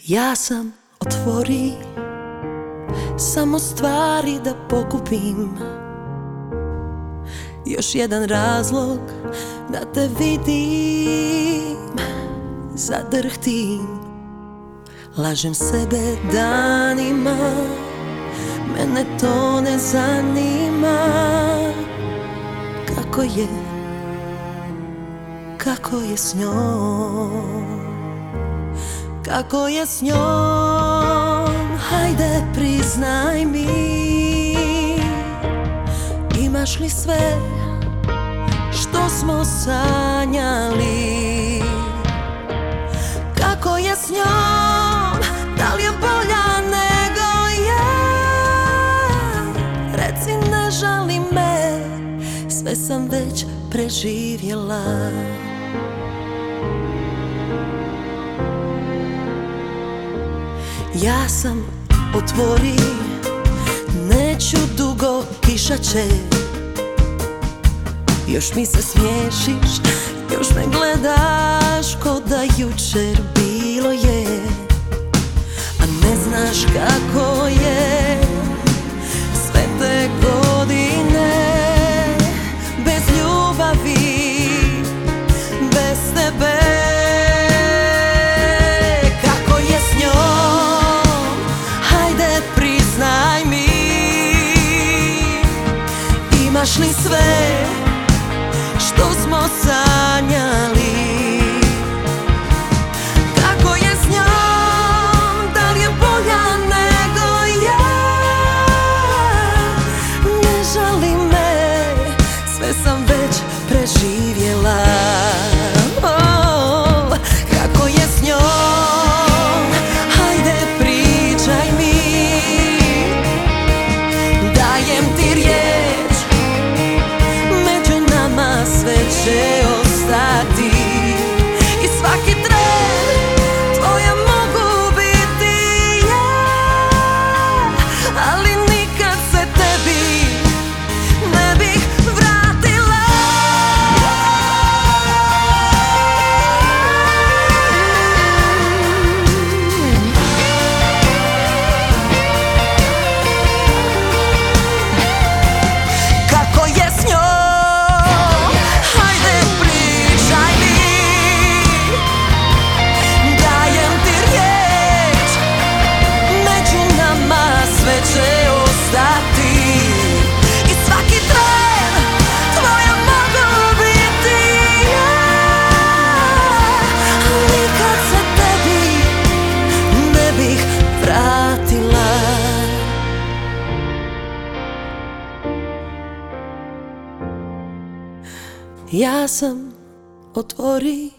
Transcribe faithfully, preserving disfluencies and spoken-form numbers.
Ja sam otvori samo stvari da pokupim, još jedan razlog da te vidim, zadrhtim. Lažem sebe danima, mene to ne zanima. Kako je, kako je s njom, kako je s njom, hajde priznaj mi. Imaš li sve što smo sanjali? Kako je s njom, da li je bolja nego ja? Reci ne žali me, sve sam već preživjela. Ja sam otvori, neću dugo, kiša će. Još mi se smiješiš, još me gledaš ko da jučer bilo je. A ne znaš kako je sve te godine bez ljubavi, bez tebe. Kako je s njom, hajde priznaj mi. Imaš li sve što smo sanjali? Kako je s njom, da li je bolja nego ja? Ne žali me, sve sam već preživjela. Oh, kako je s njom, hajde pričaj mi. Dajem ti riječ, među nama sve će ostati. I svaki tren tvoja mogu biti ja, ali nikad se tebi ne bih vratila. Kako je s njom, hajde pričaj mi. Dajem ti riječ, među nama sve će ostati. I svaki tren tvoja mogu biti ja, ali nikad se tebi ne bih vratila. Ja sam otvori